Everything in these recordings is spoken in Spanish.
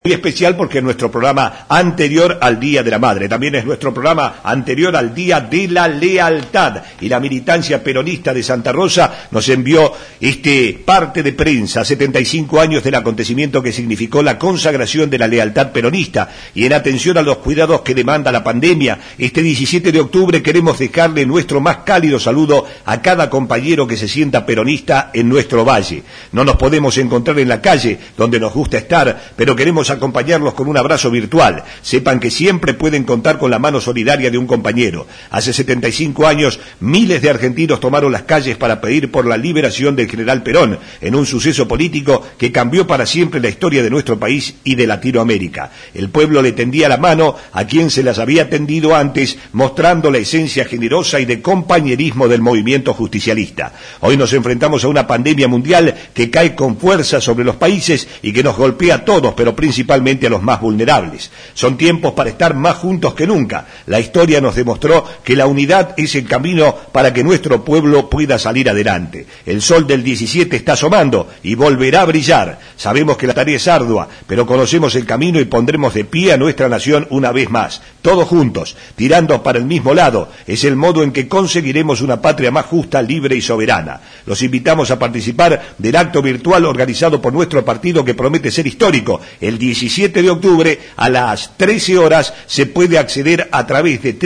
Muy especial porque es nuestro programa anterior al Día de la Madre, también es nuestro programa anterior al Día de la Lealtad, y la militancia peronista de Santa Rosa nos envió parte de prensa, 75 años del acontecimiento que significó la consagración de la lealtad peronista, y en atención a los cuidados que demanda la pandemia, este 17 de octubre queremos dejarle nuestro más cálido saludo a cada compañero que se sienta peronista en nuestro valle. No nos podemos encontrar en la calle, donde nos gusta estar, pero queremos acompañarlos con un abrazo virtual. Sepan que siempre pueden contar con la mano solidaria de un compañero. Hace 75 años, miles de argentinos tomaron las calles para pedir por la liberación del general Perón, en un suceso político que cambió para siempre la historia de nuestro país y de Latinoamérica. El pueblo le tendía la mano a quien se las había tendido antes, mostrando la esencia generosa y de compañerismo del movimiento justicialista. Hoy nos enfrentamos a una pandemia mundial que cae con fuerza sobre los países y que nos golpea a todos, pero principalmente a los más vulnerables. Son tiempos para estar más juntos que nunca. La historia nos demostró que la unidad es el camino para que nuestro pueblo pueda salir adelante. El sol del 17 está asomando y volverá a brillar. Sabemos que la tarea es ardua, pero conocemos el camino y pondremos de pie a nuestra nación una vez más. Todos juntos, tirando para el mismo lado. Es el modo en que conseguiremos una patria más justa, libre y soberana. Los invitamos a participar del acto virtual organizado por nuestro partido que promete ser histórico. El 17 de octubre a las 13 horas se puede acceder a través de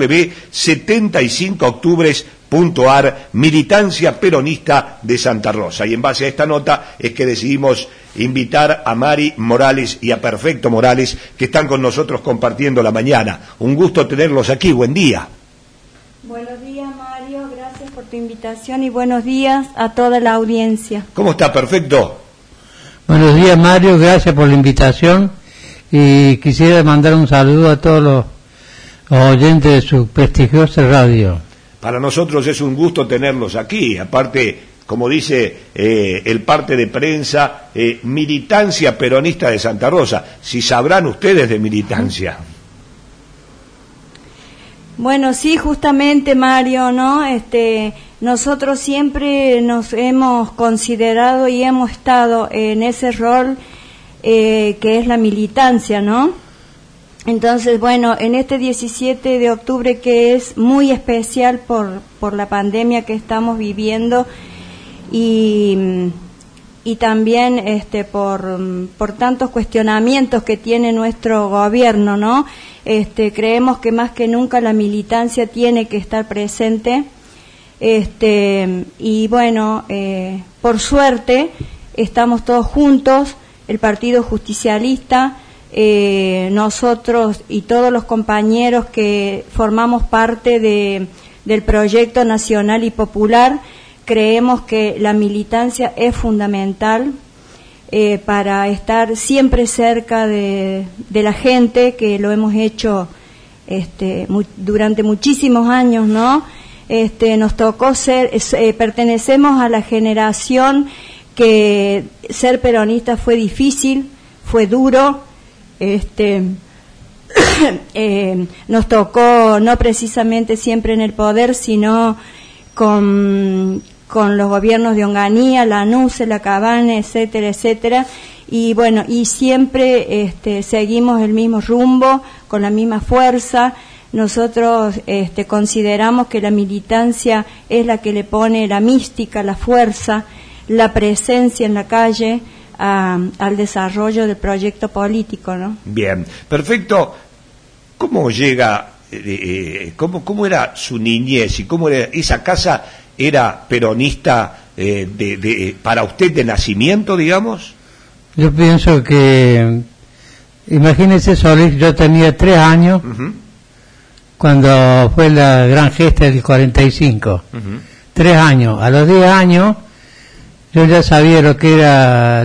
www.75octubres.ar, militancia peronista de Santa Rosa. Y en base a esta nota es que decidimos invitar a Mari Morales y a Perfecto Morales, que están con nosotros compartiendo la mañana. Un gusto tenerlos aquí, buen día. Buenos días, Mario, gracias por tu invitación y buenos días a toda la audiencia. ¿Cómo está, Perfecto? Buenos días, Mario, gracias por la invitación y quisiera mandar un saludo a todos los oyentes de su prestigiosa radio. Para nosotros es un gusto tenerlos aquí, aparte, como dice el parte de prensa, militancia peronista de Santa Rosa. Si sabrán ustedes de militancia. Bueno, sí, justamente, Mario, ¿no? Nosotros siempre nos hemos considerado y hemos estado en ese rol que es la militancia, ¿no? Entonces, bueno, en este 17 de octubre que es muy especial por la pandemia que estamos viviendo y también por tantos cuestionamientos que tiene nuestro gobierno, ¿no? Creemos que más que nunca la militancia tiene que estar presente. Y bueno, por suerte estamos todos juntos, el Partido Justicialista, nosotros y todos los compañeros que formamos parte del proyecto nacional y popular. Creemos que la militancia es fundamental para estar siempre cerca de la gente, que lo hemos hecho durante muchísimos años, ¿no? Nos tocó pertenecemos a la generación que ser peronista fue difícil, fue duro, nos tocó no precisamente siempre en el poder, sino con los gobiernos de Onganía, la NUCE, la Cabana, etcétera, etcétera, y bueno, y siempre seguimos el mismo rumbo, con la misma fuerza. Nosotros consideramos que la militancia es la que le pone la mística, la fuerza, la presencia en la calle al desarrollo del proyecto político, ¿no? Bien, perfecto. ¿Cómo llega, cómo era su niñez y cómo era esa casa? ¿Era peronista para usted de nacimiento, digamos? Yo pienso que, imagínese, Solís, yo tenía 3 años. Uh-huh. Cuando fue la gran gesta del 45, 3 años. A los 10 años yo ya sabía lo que era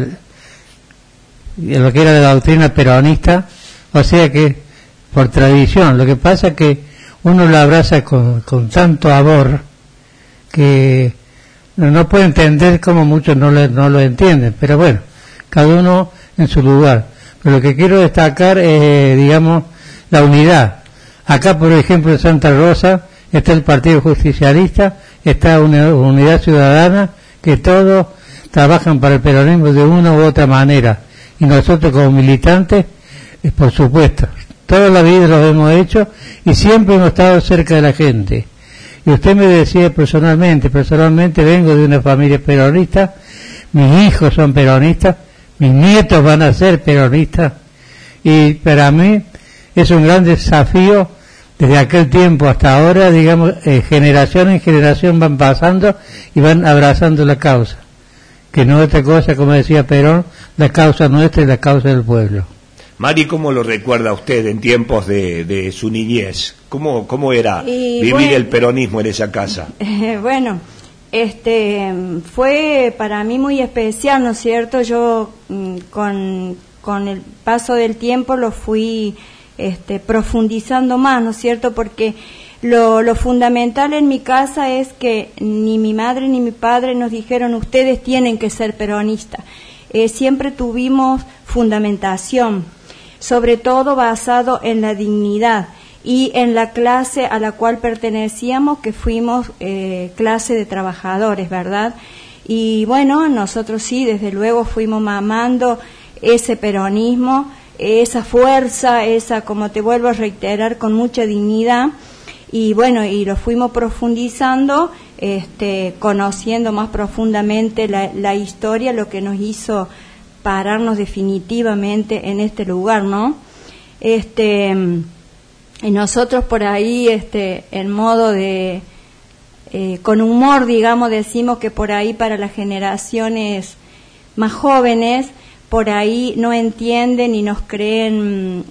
la doctrina peronista, o sea que por tradición. Lo que pasa es que uno la abraza con tanto amor que no puede entender como muchos no lo entienden, pero bueno, cada uno en su lugar. Pero lo que quiero destacar es, digamos, la unidad. Acá, por ejemplo, en Santa Rosa está el Partido Justicialista, está una Unidad Ciudadana, que todos trabajan para el peronismo de una u otra manera. Y nosotros como militantes, por supuesto, toda la vida lo hemos hecho y siempre hemos estado cerca de la gente. Y usted me decía personalmente vengo de una familia peronista, mis hijos son peronistas, mis nietos van a ser peronistas, y para mí es un gran desafío desde aquel tiempo hasta ahora, digamos, generación en generación van pasando y van abrazando la causa, que no es otra cosa, como decía Perón, la causa nuestra y la causa del pueblo. Mari, ¿cómo lo recuerda usted en tiempos de su niñez? ¿Cómo era vivir el peronismo en esa casa? Bueno, fue para mí muy especial, ¿no es cierto? Yo con el paso del tiempo lo fui profundizando más, ¿no es cierto? Porque lo fundamental en mi casa es que ni mi madre ni mi padre nos dijeron ustedes tienen que ser peronistas. Siempre tuvimos fundamentación, sobre todo basado en la dignidad y en la clase a la cual pertenecíamos, que fuimos clase de trabajadores, ¿verdad? Y bueno, nosotros sí, desde luego fuimos mamando ese peronismo, esa fuerza, esa, como te vuelvo a reiterar, con mucha dignidad, y bueno, y lo fuimos profundizando, conociendo más profundamente la historia, lo que nos hizo pararnos definitivamente en este lugar, ¿no? Y nosotros por ahí, en modo de, con humor, digamos, decimos que por ahí para las generaciones más jóvenes, por ahí no entienden y nos creen,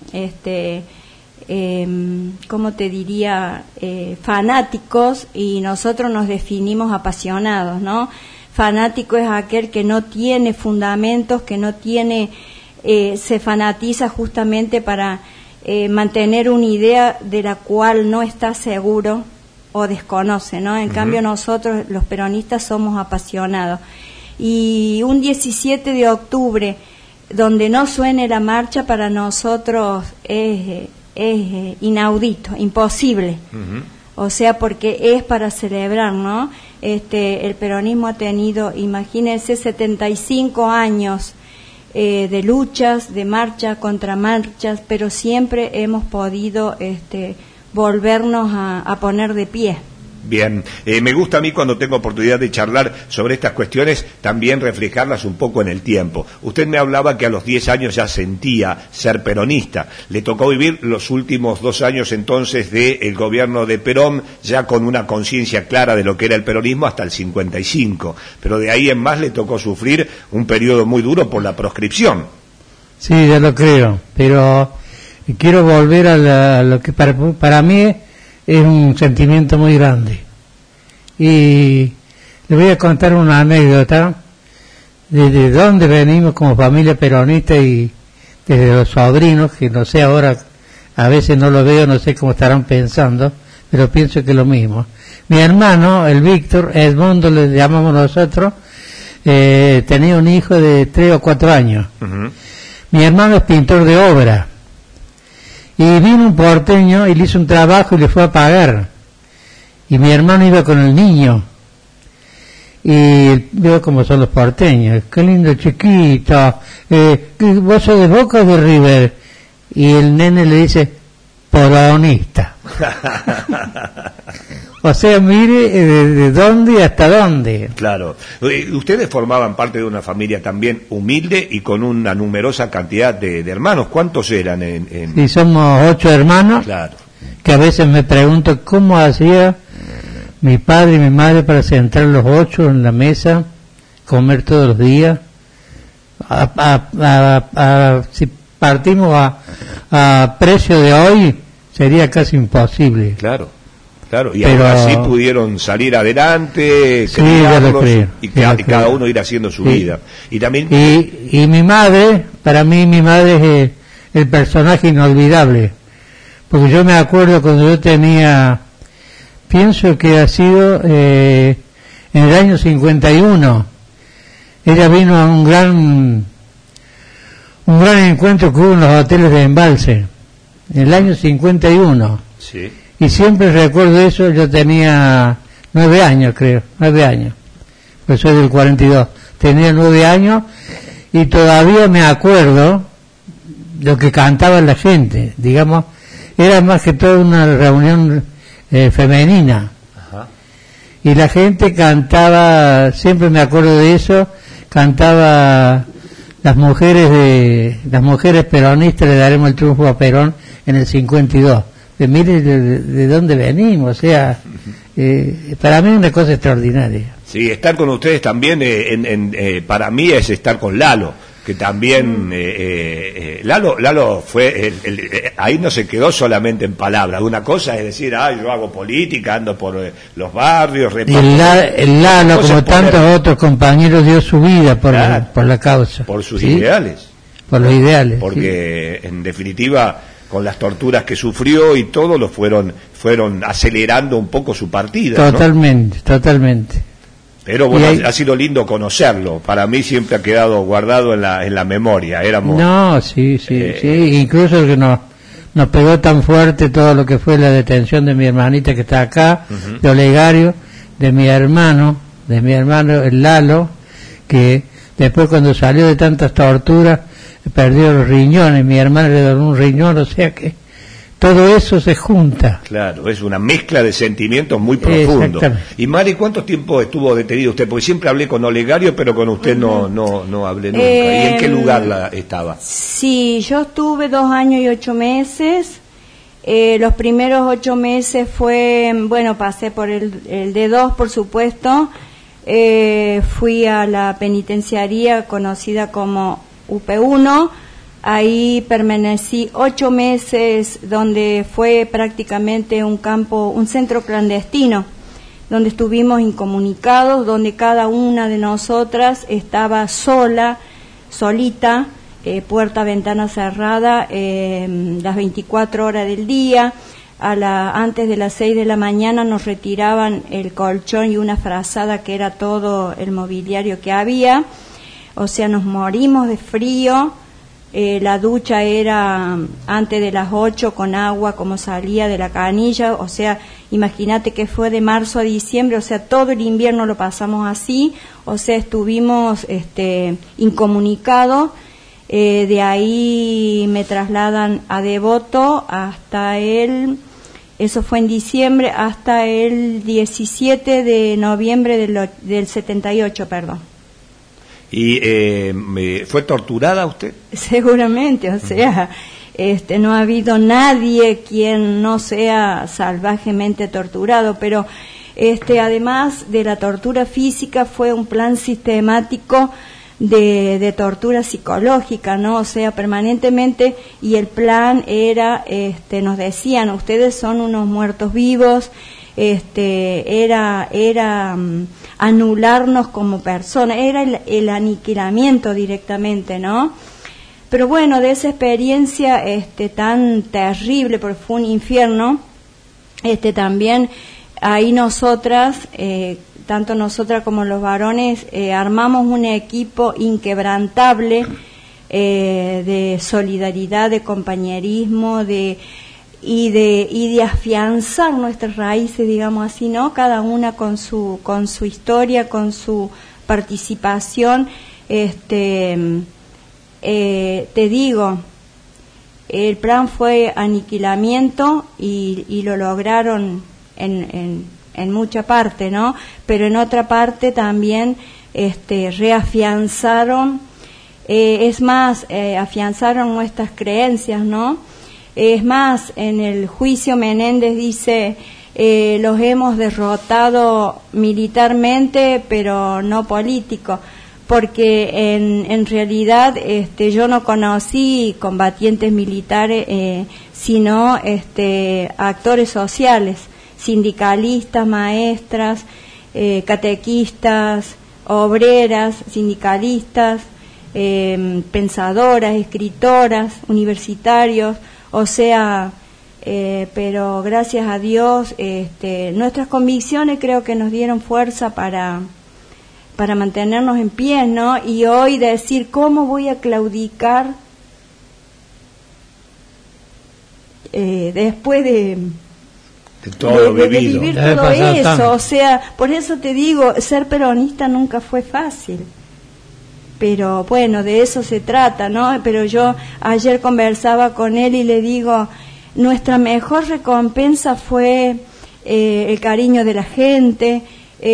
¿cómo te diría? Fanáticos, y nosotros nos definimos apasionados, ¿no? Fanático es aquel que no tiene fundamentos, que no tiene, se fanatiza justamente para mantener una idea de la cual no está seguro o desconoce, ¿no? En cambio nosotros, los peronistas, somos apasionados. Y un 17 de octubre, donde no suene la marcha, para nosotros es inaudito, imposible. O sea, porque es para celebrar, ¿no? El peronismo ha tenido, imagínense, 75 años de luchas, de marcha contra marchas, pero siempre hemos podido volvernos a poner de pie. Bien, me gusta a mí cuando tengo oportunidad de charlar sobre estas cuestiones, también reflejarlas un poco en el tiempo. Usted me hablaba que a los 10 años ya sentía ser peronista. Le tocó vivir los últimos 2 años entonces del gobierno de Perón, ya con una conciencia clara de lo que era el peronismo hasta el 55. Pero de ahí en más le tocó sufrir un periodo muy duro por la proscripción. Sí, ya lo creo, pero quiero volver a lo que para mí es un sentimiento muy grande. Y le voy a contar una anécdota de dónde venimos como familia peronista, y desde los sobrinos, que no sé ahora, a veces no lo veo, no sé cómo estarán pensando, pero pienso que es lo mismo. Mi hermano, el Víctor, Edmundo le llamamos nosotros, tenía un hijo de 3 o 4 años. Mi hermano es pintor de obra. Y vino un porteño y le hizo un trabajo y le fue a pagar. Y mi hermano iba con el niño. Y veo cómo son los porteños. Qué lindo chiquito. ¿Vos sos de Boca o de River? Y el nene le dice, peronista. O sea, mire de dónde y hasta dónde. Claro. Ustedes formaban parte de una familia también humilde y con una numerosa cantidad de hermanos. ¿Cuántos eran? Sí, somos 8 hermanos. Claro. Que a veces me pregunto cómo hacía mi padre y mi madre para sentar los 8 en la mesa, comer todos los días. Si partimos a precio de hoy, sería casi imposible. Claro. Claro, y ahora sí pudieron salir adelante, sí, criarlos, y cada uno ir haciendo su vida. Y también y mi madre, para mí mi madre es el personaje inolvidable, porque yo me acuerdo cuando yo tenía, pienso que ha sido en el año 51, ella vino a un gran encuentro que hubo en los hoteles de Embalse, en el año 51. Sí. Y siempre recuerdo eso. Yo tenía 9 años, creo, 9 años, pues soy del 42, tenía 9 años, y todavía me acuerdo lo que cantaba la gente, digamos, era más que todo una reunión femenina. Ajá. Y la gente cantaba, siempre me acuerdo de eso, cantaba las mujeres peronistas le daremos el triunfo a Perón en el 52. Mire de dónde venimos, o sea, para mí es una cosa extraordinaria. Sí, estar con ustedes también, para mí es estar con Lalo, que también, Lalo fue, ahí no se quedó solamente en palabras, una cosa es decir, yo hago política, ando por los barrios, el Lalo, como tantos otros compañeros, dio su vida por la causa. Por sus ¿sí? ideales. Por los ideales. Porque, sí. En definitiva, con las torturas que sufrió y todo, lo fueron acelerando un poco su partida. Totalmente, ¿no? Totalmente. Pero bueno, ha sido lindo conocerlo. Para mí siempre ha quedado guardado en la memoria. Éramos. No, sí. Incluso el que nos pegó tan fuerte todo lo que fue la detención de mi hermanita que está acá, uh-huh. De Olegario, de mi hermano el Lalo, que después cuando salió de tantas torturas perdió los riñones, mi hermano le donó un riñón, o sea que todo eso se junta. Claro, es una mezcla de sentimientos muy profundos. Y Mari, ¿cuánto tiempo estuvo detenido usted? Porque siempre hablé con Olegario, pero con usted no hablé nunca. ¿Y en qué lugar estaba? Sí, yo estuve 2 años y 8 meses. Los primeros 8 meses pasé por el D2, por supuesto. Fui a la penitenciaría conocida como UP1. Ahí permanecí 8 meses, donde fue prácticamente un centro clandestino, donde estuvimos incomunicados, donde cada una de nosotras estaba solita, puerta, ventana cerrada, las 24 horas del día. Antes de las 6 de la mañana nos retiraban el colchón y una frazada que era todo el mobiliario que había, o sea, nos morimos de frío. La ducha era antes de las 8 con agua como salía de la canilla, o sea, imagínate que fue de marzo a diciembre, o sea, todo el invierno lo pasamos así, o sea, estuvimos incomunicados. De ahí me trasladan a Devoto eso fue en diciembre, hasta el 17 de noviembre del 78, perdón. ¿Y fue torturada usted? Seguramente, o sea, no ha habido nadie quien no sea salvajemente torturado, pero además de la tortura física fue un plan sistemático de tortura psicológica, ¿no? O sea, permanentemente, y el plan era, nos decían, ustedes son unos muertos vivos, era anularnos como personas, era el aniquilamiento directamente, ¿no? Pero bueno, de esa experiencia tan terrible, porque fue un infierno, también ahí nosotras, tanto nosotras como los varones, armamos un equipo inquebrantable de solidaridad, de compañerismo, y de afianzar nuestras raíces, digamos así, ¿no? Cada una con su historia, con su participación. Te digo, el plan fue aniquilamiento y lo lograron en mucha parte, ¿no? Pero en otra parte también reafianzaron, afianzaron nuestras creencias, ¿no? Es más, en el juicio Menéndez dice, los hemos derrotado militarmente, pero no político, porque en realidad yo no conocí combatientes militares, sino actores sociales, sindicalistas, maestras, catequistas, obreras, sindicalistas, pensadoras, escritoras, universitarios. O sea, pero gracias a Dios, nuestras convicciones creo que nos dieron fuerza para mantenernos en pie, ¿no? Y hoy decir, ¿cómo voy a claudicar después de todo lo de vivir todo eso? O sea, por eso te digo, ser peronista nunca fue fácil. pero bueno, de eso se trata, ¿no? Pero yo ayer conversaba con él y le digo, nuestra mejor recompensa fue el cariño de la gente.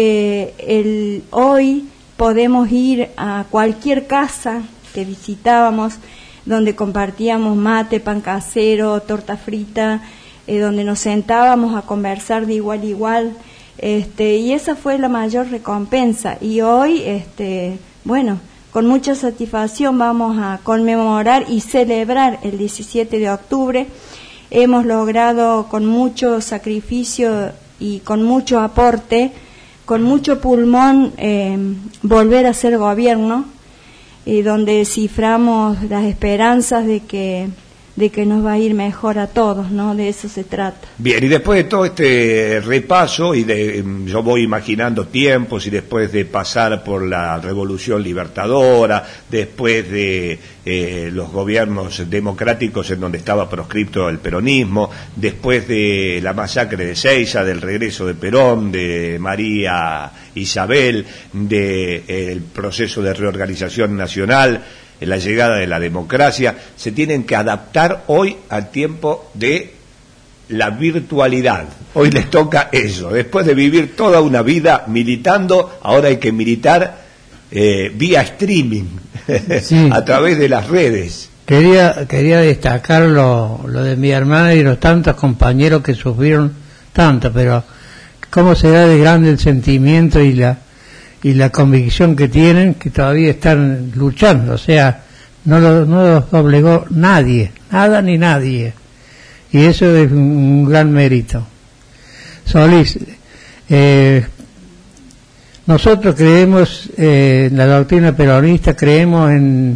Hoy podemos ir a cualquier casa que visitábamos, donde compartíamos mate, pan casero, torta frita, donde nos sentábamos a conversar de igual a igual, y esa fue la mayor recompensa. Y hoy, bueno, con mucha satisfacción vamos a conmemorar y celebrar el 17 de octubre. Hemos logrado con mucho sacrificio y con mucho aporte, con mucho pulmón, volver a ser gobierno, donde ciframos las esperanzas de que nos va a ir mejor a todos, ¿no? De eso se trata. Bien, y después de todo este repaso, yo voy imaginando tiempos, y después de pasar por la Revolución Libertadora, después de los gobiernos democráticos en donde estaba proscripto el peronismo, después de la masacre de Seiza, del regreso de Perón, de María Isabel, del proceso de reorganización nacional, en la llegada de la democracia, se tienen que adaptar hoy al tiempo de la virtualidad. Hoy les toca eso. Después de vivir toda una vida militando, ahora hay que militar vía streaming, sí, a través de las redes. Quería destacar lo de mi hermana y los tantos compañeros que sufrieron tanto, pero cómo será de grande el sentimiento y la convicción que tienen, que todavía están luchando. O sea, no los doblegó nadie, nada ni nadie, y eso es un gran mérito. Solís, nosotros creemos en la doctrina peronista, creemos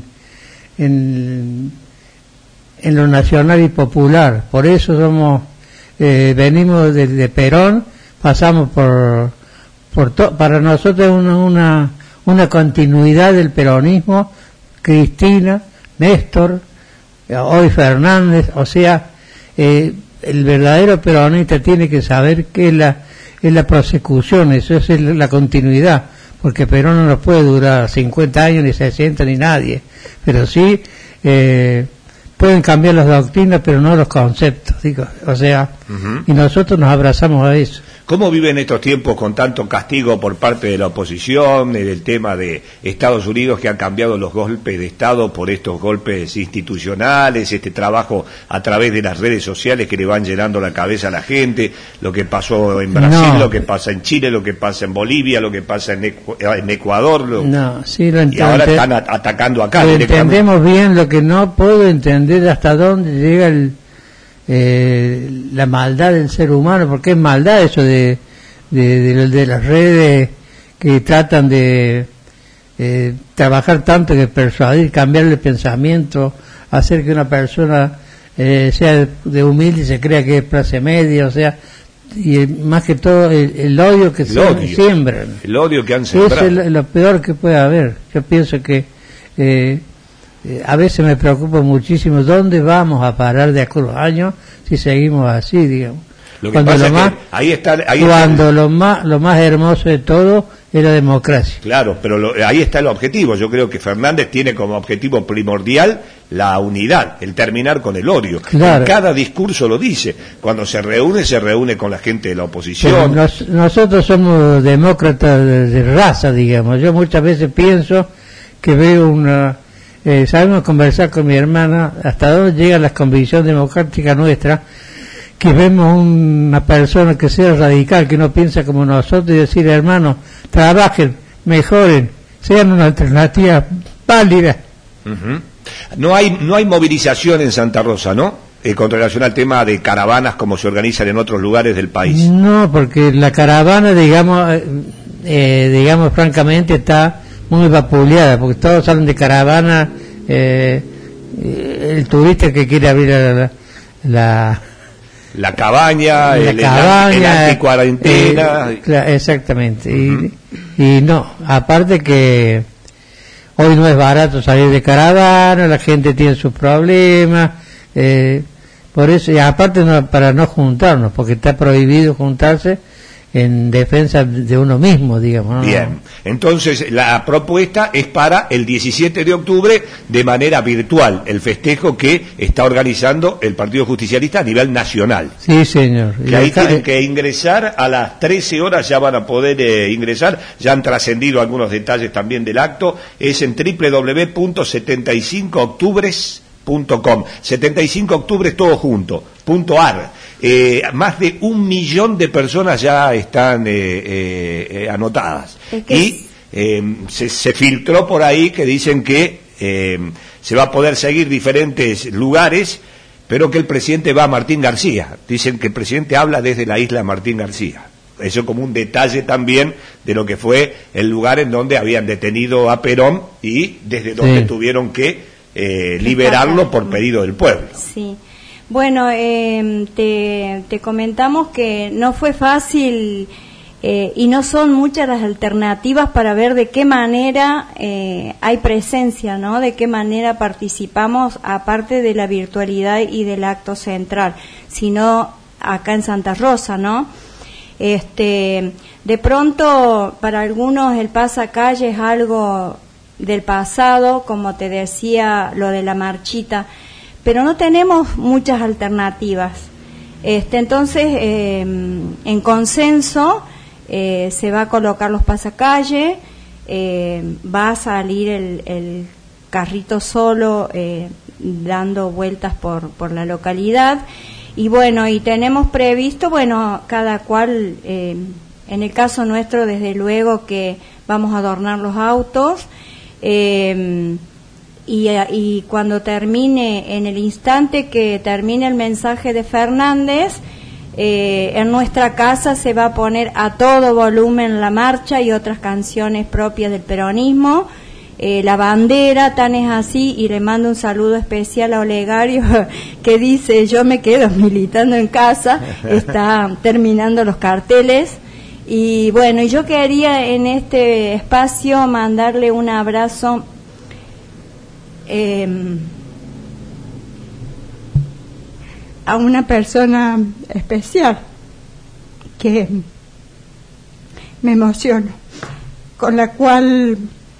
en lo nacional y popular, por eso venimos de Perón, pasamos para nosotros una continuidad del peronismo, Cristina, Néstor, hoy Fernández. O sea, el verdadero peronista tiene que saber que es la prosecución, eso es la continuidad, porque Perón no nos puede durar 50 años, ni 60, ni nadie, pero sí pueden cambiar las doctrinas, pero no los conceptos, digo, o sea, y nosotros nos abrazamos a eso. ¿Cómo viven estos tiempos con tanto castigo por parte de la oposición, del tema de Estados Unidos, que han cambiado los golpes de Estado por estos golpes institucionales, este trabajo a través de las redes sociales que le van llenando la cabeza a la gente, lo que pasó en Brasil, lo que pasa en Chile, lo que pasa en Bolivia, lo que pasa en Ecuador, y ahora están atacando acá? Lo entendemos bien, lo que no puedo entender hasta dónde llega la maldad del ser humano, porque es maldad eso de las redes que tratan de trabajar tanto, que persuadir, cambiar el pensamiento, hacer que una persona sea de humilde y se crea que es clase media, o sea, y más que todo el odio que siembran, el odio que han sembrado, eso es lo peor que puede haber. Yo pienso que a veces me preocupa muchísimo dónde vamos a parar de aquí a los años si seguimos así, digamos. Lo más hermoso de todo es la democracia. Claro, pero ahí está el objetivo. Yo creo que Fernández tiene como objetivo primordial la unidad, el terminar con el odio. Claro. En cada discurso lo dice. Cuando se reúne con la gente de la oposición. Nosotros somos demócratas de raza, digamos. Yo muchas veces pienso que veo sabemos conversar con mi hermana hasta dónde llega la convicción democrática nuestra, que vemos una persona que sea radical, que no piensa como nosotros, y decir, hermano, trabajen, mejoren, sean una alternativa válida. No hay movilización en Santa Rosa, ¿no? Con relación al tema de caravanas como se organizan en otros lugares del país. No, porque la caravana, digamos francamente, está muy vapuleada, porque todos salen de caravana, el turista que quiere abrir la cabaña, el anticuarentena. Exactamente. Y no, aparte que hoy no es barato salir de caravana, la gente tiene sus problemas, por eso, y aparte para no juntarnos, porque está prohibido juntarse en defensa de uno mismo, digamos, ¿no? Bien, entonces la propuesta es para el 17 de octubre de manera virtual, el festejo que está organizando el Partido Justicialista a nivel nacional. Sí, señor. Que ahí tienen que ingresar a las 13 horas, ya van a poder ingresar, ya han trascendido algunos detalles también del acto, es en www.75octubres.com, 75 octubres todo junto, .ar. Más de 1 millón de personas ya están anotadas. Y se filtró por ahí que dicen que se va a poder seguir diferentes lugares, pero que el presidente va a Martín García. Dicen que el presidente habla desde la isla Martín García. Eso como un detalle también de lo que fue el lugar en donde habían detenido a Perón y desde donde tuvieron que liberarlo por pedido del pueblo. Sí. Bueno, te comentamos que no fue fácil y no son muchas las alternativas para ver de qué manera hay presencia, ¿no? De qué manera participamos, aparte de la virtualidad y del acto central, sino acá en Santa Rosa, ¿no? De pronto, para algunos el pasacalle es algo del pasado, como te decía, lo de la marchita, pero no tenemos muchas alternativas. Entonces, en consenso, se va a colocar los pasacalles, va a salir el carrito solo dando vueltas por la localidad, y bueno, y tenemos previsto, bueno, cada cual, en el caso nuestro, desde luego que vamos a adornar los autos, y cuando termine, en el instante que termine el mensaje de Fernández, en nuestra casa se va a poner a todo volumen la marcha y otras canciones propias del peronismo, la bandera, tan es así, y le mando un saludo especial a Olegario, que dice: yo me quedo militando en casa, está terminando los carteles. Y bueno, yo quería en este espacio mandarle un abrazo a una persona especial que me emociono, con la cual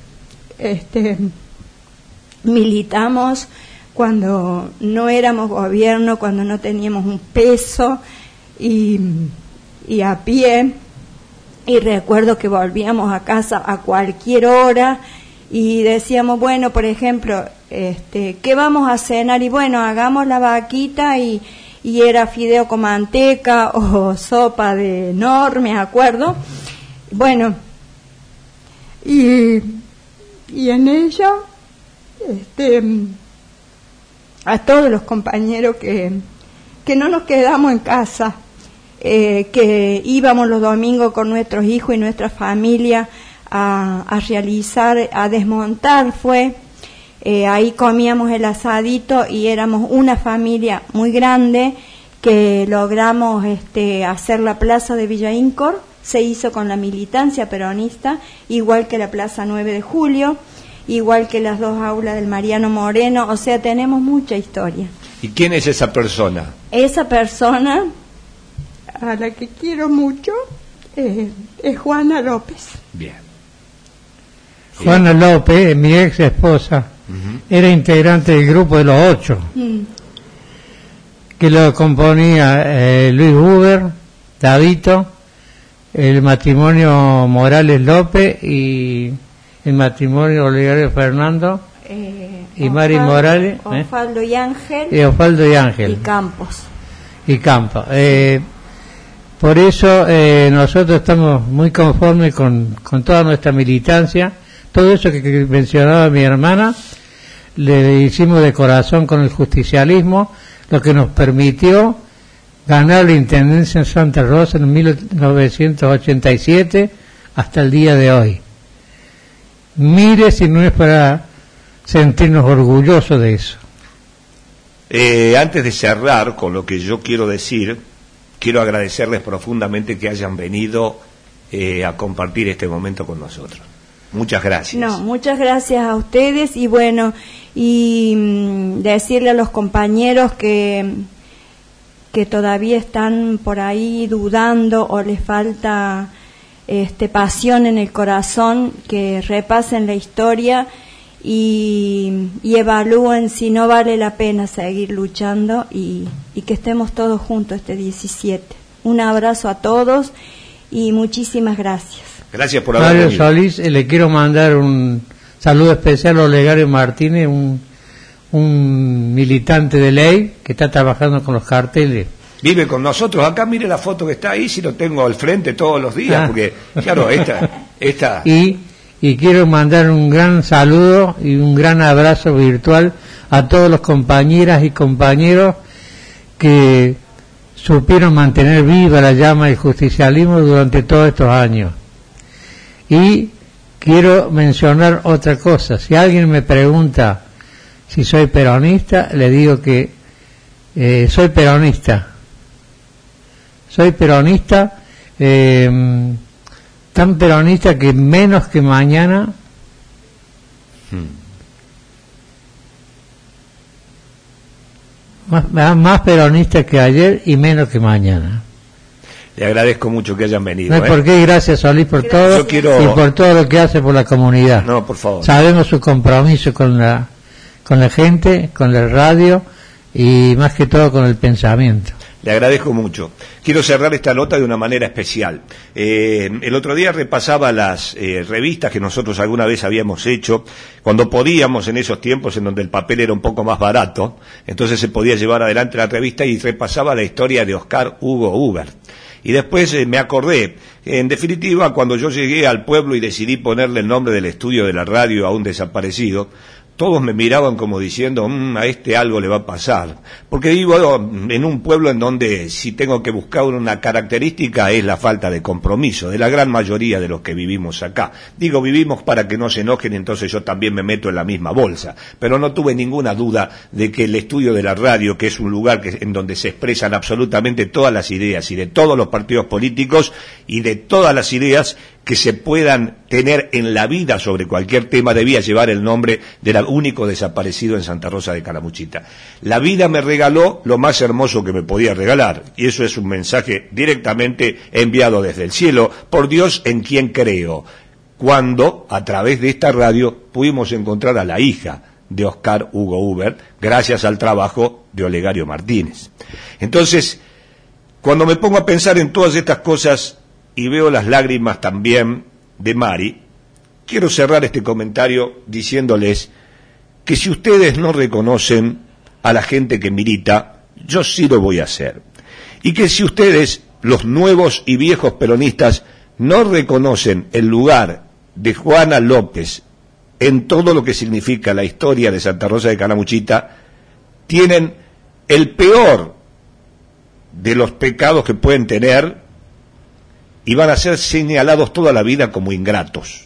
militamos cuando no éramos gobierno, cuando no teníamos un peso, y a pie, y recuerdo que volvíamos a casa a cualquier hora y decíamos, bueno, por ejemplo, ¿qué vamos a cenar? Y bueno, hagamos la vaquita, y era fideo con manteca o sopa de nor, me acuerdo. Bueno, y en ello, a todos los compañeros que no nos quedamos en casa, que íbamos los domingos con nuestros hijos y nuestra familia a realizar, a desmontar, ahí comíamos el asadito y éramos una familia muy grande que logramos hacer la plaza de Villa Incor. Se hizo con la militancia peronista, igual que la plaza 9 de Julio, igual que las 2 aulas del Mariano Moreno, o sea, tenemos mucha historia. ¿Y quién es esa persona? Esa persona, a la que quiero mucho, es Juana López. Bien. Juana López, mi ex esposa, era integrante del grupo de los 8, que lo componía Luis Huber, Davito, el matrimonio Morales López y el matrimonio Olegario Fernando, y Mari Morales, Osvaldo y Ángel, y Campos. Por eso nosotros estamos muy conformes con toda nuestra militancia. Todo eso que mencionaba mi hermana, le hicimos de corazón con el justicialismo, lo que nos permitió ganar la intendencia en Santa Rosa en 1987 hasta el día de hoy. Mire si no es para sentirnos orgullosos de eso. Antes de cerrar con lo que yo quiero decir, quiero agradecerles profundamente que hayan venido a compartir este momento con nosotros. Muchas gracias. No, muchas gracias a ustedes, y bueno, y decirle a los compañeros que que todavía están por ahí dudando o les falta pasión en el corazón, que repasen la historia y evalúen si no vale la pena seguir luchando y que estemos todos juntos este 17. Un abrazo a todos y muchísimas gracias. Gracias por haber venido. Mario Solís, le quiero mandar un saludo especial a Olegario Martínez, un militante de ley que está trabajando con los carteles. Vive con nosotros acá, mire la foto que está ahí, si lo tengo al frente todos los días, porque claro, esta... Y quiero mandar un gran saludo y un gran abrazo virtual a todos los compañeras y compañeros que supieron mantener viva la llama del justicialismo durante todos estos años. Y quiero mencionar otra cosa. Si alguien me pregunta si soy peronista, le digo que soy peronista. Soy peronista, tan peronista que menos que mañana más peronista que ayer y menos que mañana. Le agradezco mucho que hayan venido. No hay por qué, gracias Solís por todo y por todo lo que hace por la comunidad. No, por favor. Sabemos su compromiso con la gente, con la radio y más que todo con el pensamiento. Le agradezco mucho. Quiero cerrar esta nota de una manera especial. El otro día repasaba las revistas que nosotros alguna vez habíamos hecho, cuando podíamos, en esos tiempos en donde el papel era un poco más barato, entonces se podía llevar adelante la revista, y repasaba la historia de Oscar Hugo Huber. Y después me acordé, en definitiva, cuando yo llegué al pueblo y decidí ponerle el nombre del estudio de la radio a un desaparecido, todos me miraban como diciendo, a este algo le va a pasar. Porque vivo en un pueblo en donde si tengo que buscar una característica es la falta de compromiso de la gran mayoría de los que vivimos acá. Digo vivimos para que no se enojen, entonces yo también me meto en la misma bolsa. Pero no tuve ninguna duda de que el estudio de la radio, que es un lugar en donde se expresan absolutamente todas las ideas y de todos los partidos políticos y de todas las ideas que se puedan tener en la vida sobre cualquier tema, debía llevar el nombre del único desaparecido en Santa Rosa de Calamuchita. La vida me regaló lo más hermoso que me podía regalar, y eso es un mensaje directamente enviado desde el cielo por Dios en quien creo, cuando a través de esta radio pudimos encontrar a la hija de Oscar Hugo Huber, gracias al trabajo de Olegario Martínez. Entonces, cuando me pongo a pensar en todas estas cosas y veo las lágrimas también de Mari, quiero cerrar este comentario diciéndoles que si ustedes no reconocen a la gente que milita, yo sí lo voy a hacer. Y que si ustedes, los nuevos y viejos peronistas, no reconocen el lugar de Juana López en todo lo que significa la historia de Santa Rosa de Calamuchita, tienen el peor de los pecados que pueden tener, y van a ser señalados toda la vida como ingratos.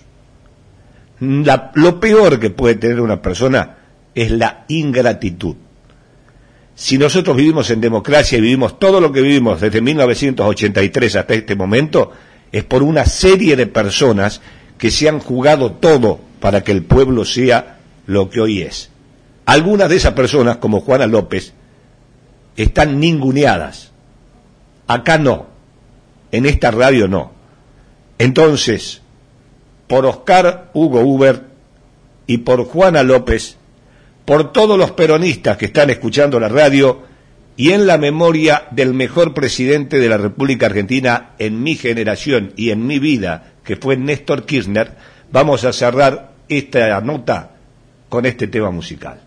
Lo peor que puede tener una persona es la ingratitud. Si nosotros vivimos en democracia y vivimos todo lo que vivimos desde 1983 hasta este momento, es por una serie de personas que se han jugado todo para que el pueblo sea lo que hoy es. Algunas de esas personas, como Juana López, están ninguneadas. Acá no. En esta radio no. Entonces, por Oscar Hugo Huber y por Juana López, por todos los peronistas que están escuchando la radio y en la memoria del mejor presidente de la República Argentina en mi generación y en mi vida, que fue Néstor Kirchner, vamos a cerrar esta nota con este tema musical.